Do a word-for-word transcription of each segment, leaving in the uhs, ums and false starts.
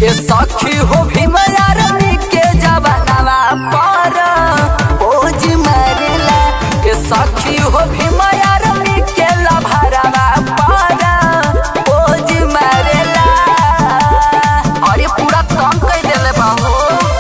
ये सखी हो भीमयारमी के जवानवा पर पोज मारेला। ये सखी हो भीमयारमी के लभरवा पर पोज मारेला। अरे पूरा तंग कर देले बा हो।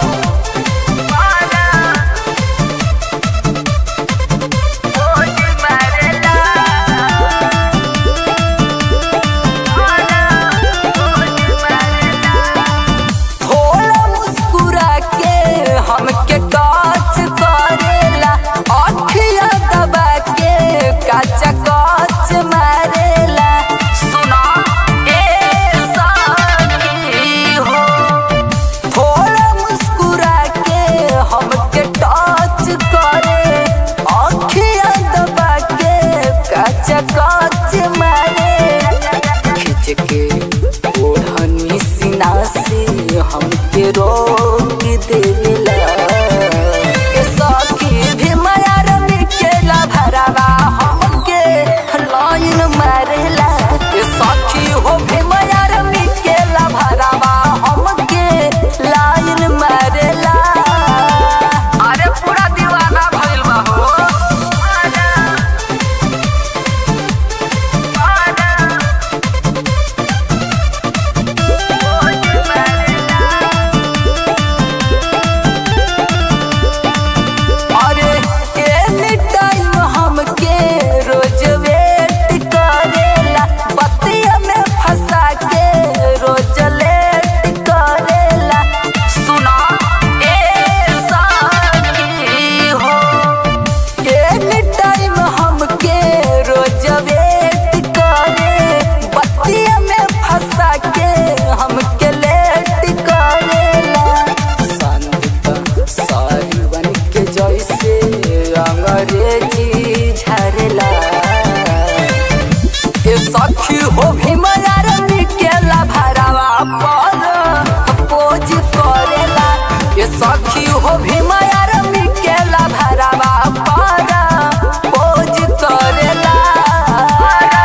हमके काच करेला अखिया दबा के काचा काच मारेला। सुना ए सखी हो थोड़ा मुस्कुरा के हमके टच करे अखिया दबा के काचा काच मारे। खिंच के ओढ़नी सीना से हमके रोक देला। ये सखी भीमयारमी के लभरवा हमके लाइन मारेला। ये सखी हो भीमयारमी के लभरवा हमके लाइन मारेला। अरे पूरा दीवाना भइल बा हो। सखी हो भीमयारमी के लभरवा पर पोज करेला। ये सखी हो भीमयारमी के लभरवा पर पोज करेला।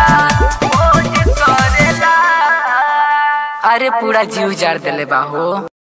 पोज करेला। अरे पूरा जीव जार देले बा हो।